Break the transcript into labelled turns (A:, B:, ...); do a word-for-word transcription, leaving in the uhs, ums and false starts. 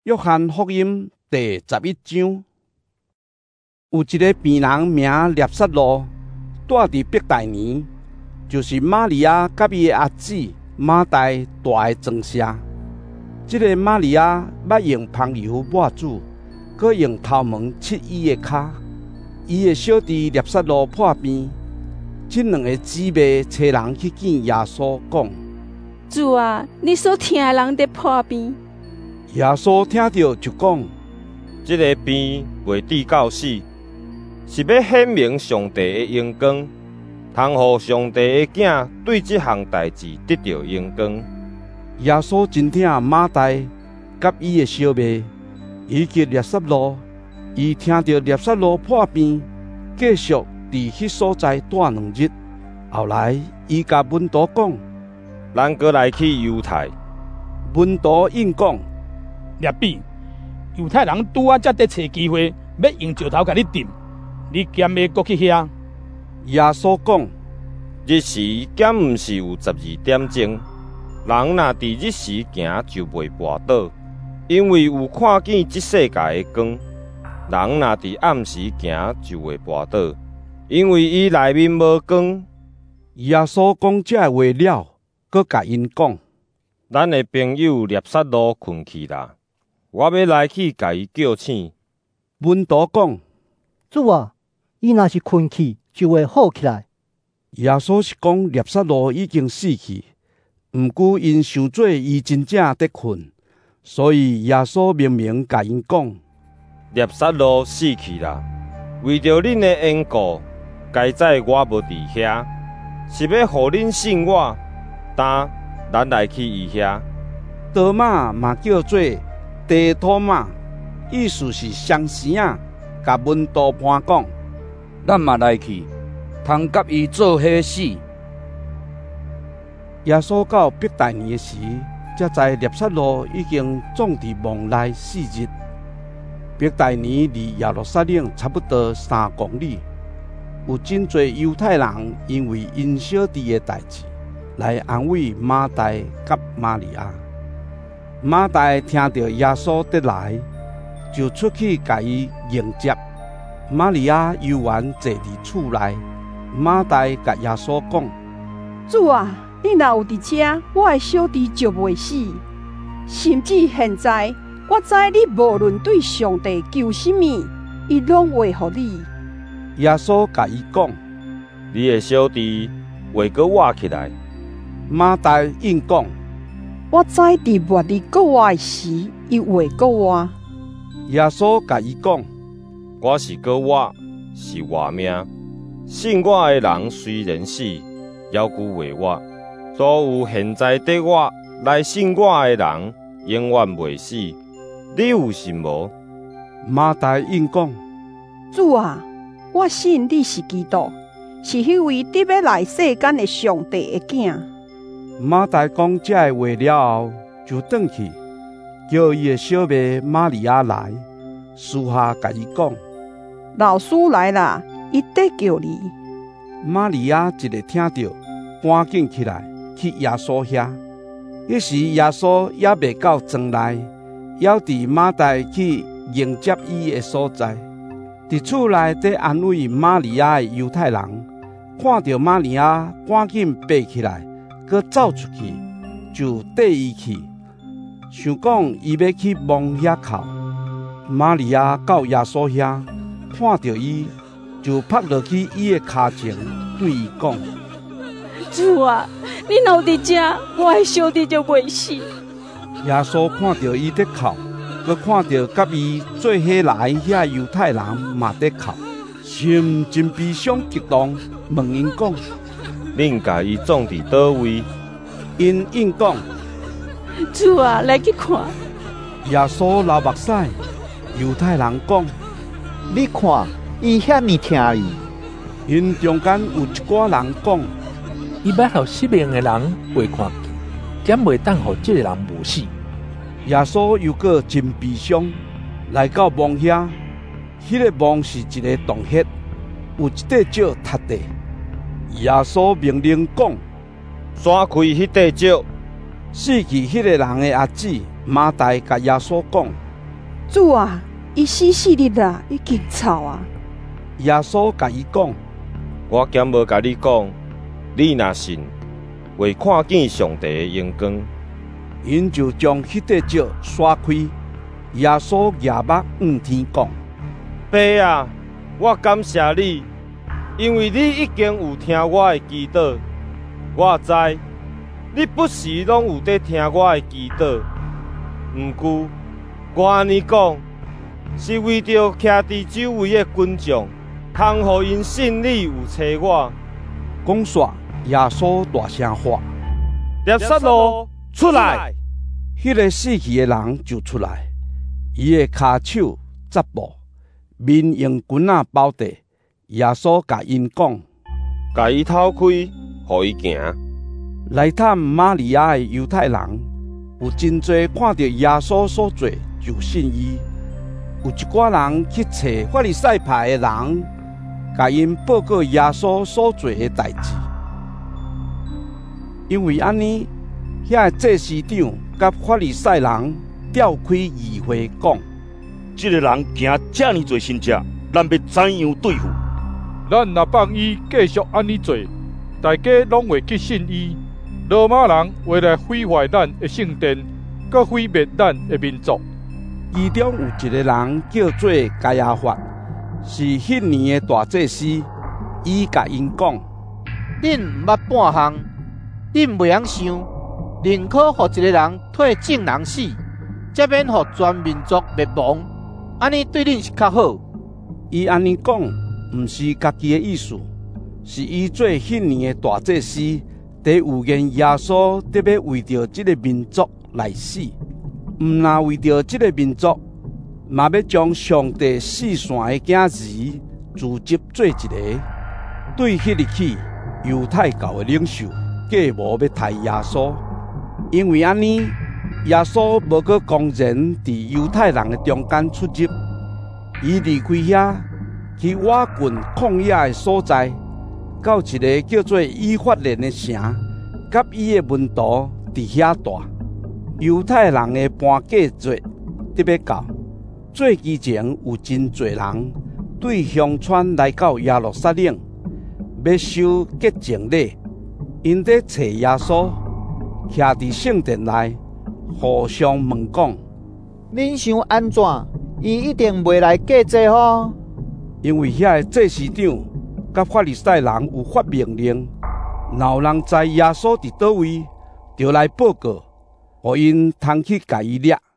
A: 约翰福音第十一章，有一个病人名列撒罗，住伫伯大尼，就是玛利亚甲伊的阿姊马大大的庄舍。这个玛利亚捌用香油抹主，搁用头毛擦伊的骹。伊的小弟列撒罗破病，这两个姊妹找人去见耶稣，讲：
B: 主啊，你所听的人在破病。
A: 耶稣听到就讲：
C: 这个病袂治到死，是要显明上帝的荣光，通互上帝的囝对这项代志得到荣光。
A: 耶稣真疼马大甲伊的小妹，以及列撒罗。伊听到列撒罗破病，继续伫迄所在住两日。后来，伊甲门徒讲：
C: 咱搁来去犹太。
A: 门徒应讲：
D: 列比，犹太人拄啊才得找机会，要用石头甲你钉，你兼要搁去遐？
A: 耶稣讲：
C: 日时减毋是有十二点钟，人若伫日时行就袂跋倒，因为有看见这世界的光。人若伫暗时行就会跋倒，因为伊内面无光。
A: 耶稣讲这话了，搁甲因讲：
C: 咱的朋友列撒罗困去啦，我要来去甲伊叫醒。
A: 门徒讲：
E: 主啊，伊若是困去，就会好起来。
A: 耶稣是讲列撒罗已经死去，毋过因想做伊真正得困，所以耶稣明明甲因讲：
C: 列撒罗死去啦，为着恁的缘故，该在我无伫遐，是要互恁信我。但咱来去伊遐。
A: 多马嘛叫做地托马，意思是相生啊。甲门徒伴讲：
F: 咱嘛来去，通甲伊做伙死。
A: 耶稣到伯大尼时，才知列撒罗已经撞伫梦内四日。伯大尼离耶路撒冷差不多三公里，有真侪犹太人因为因小弟的代志来安慰马大甲玛利亚。马大听到耶稣得来，就出去甲伊迎接。玛利亚犹原坐伫厝内。马大甲耶稣讲：
B: 主啊，你若有伫遮，我的小弟就袂死。甚至现在，我知你无论对上帝求什么，伊拢会予你。
A: 耶稣甲伊讲：
C: 你的小弟会阁活起来。
A: 马大应讲：
B: 我知伫末日阁活的时，伊会阁活。
A: 耶稣甲伊讲：
C: 我是阁活，是活命。信我的人虽然死，犹旧会活。所有现在得活来信我的人，永远袂死。你有信无？
A: 马大应讲：
B: 主啊，我信你是基督，是迄位得要来世间的上帝的囝。
A: 马大讲这话了后，就转去，叫伊的小妹玛利亚来，私下甲伊讲：
B: 老师来啦，伊得叫你。
A: 玛利亚一个听到，赶紧起来去耶稣遐。迄时耶稣也未到庄内，要伫马大去迎接伊的所在。伫厝内底安慰玛利亚的犹太人，看到玛利亚赶紧爬起来，搁走出去，就缀伊去，想讲伊要去望遐哭。玛利亚到耶稣遐，看到伊，就趴落去伊的骹前，对伊讲：
B: 主啊，你若伫遮，我的小弟就袂死。
A: 耶稣看到伊在哭，佮看到甲伊做伙来遐犹太人嘛在哭，心真悲伤激动，问因讲：
C: 恁甲伊葬伫倒位？
A: 因应讲：
B: 主啊，来去看。
A: 耶稣流目屎。犹太人讲：
E: 你看，伊遐尼疼伊。
A: 因中间有一寡人讲：
G: 伊要互失明的人会看见，减袂当互这个人无死。
A: 耶稣又个真悲伤，来到墓遐，迄、那个墓是一个洞穴，有一块石塌地。耶稣命令讲：
C: 刷开迄块石。
A: 死去迄个人的阿姊马大甲耶稣讲：
B: 主啊，伊死死日啦，已经臭啊！
A: 耶稣甲伊讲：
C: 我兼无甲你讲，你若信，会看见上帝的荣光。
A: 因就将迄块石刷开。耶稣举目向天讲：
C: 爸啊，我感谢你，因为你已经有听我的祈祷。我知你不时拢有在听我的祈祷。毋过我安尼讲，是为着徛伫周围的群众，通互因信你有找我。
A: 讲煞，耶稣大声喊：
C: 列撒罗出来！
A: 迄个死去的人就出来，伊的骹手扎布，面用棍仔包地。耶稣甲因讲：
C: 甲伊透开，互伊行。
A: 来探玛利亚的犹太人，有真侪看到耶稣所做就信伊。有一寡人去找法利赛派的人，甲因报告耶稣所做的代志。因为安尼，遐个祭司长甲法利赛人召开议会，讲：
H: 这个人行这么多神迹，咱要怎样对付？
I: 咱若放伊继续安尼做，大家拢会去信伊。罗马人为来毁坏咱的圣殿，佮毁灭咱的民族。
A: 其中有一个人叫做该亚法，是迄年的大祭司。伊甲因讲：
J: 恁毋捌半项，恁袂晓想，宁可互一个人替正人死，才免互全民族灭亡。安尼对恁是较好。
A: 伊安尼讲，毋是家己的意思，是伊做迄年的大祭司，得有言耶稣得要为着这个民族来死。毋那为着这个民族，嘛要将上帝四线的囝儿聚集做一个。对迄日起，犹太教的领袖计无要杀耶稣，因为安尼，耶稣无搁公然伫犹太人的中间出入，伊离开遐，去瓦郡旷野的所在，到一个叫做以法莲的城，甲伊的门徒伫遐住。犹太人的搬假节得要到，做之前有真侪人对乡村来到耶路撒冷，要收洁净礼。因在找耶稣，徛伫圣殿内，互相问讲：
J: 恁想安怎？伊一定袂来过节吼。
A: 因为遐个祭司长甲法利赛人有发命令，若有人知耶稣伫倒位，就来报告，互因通去甲伊掠。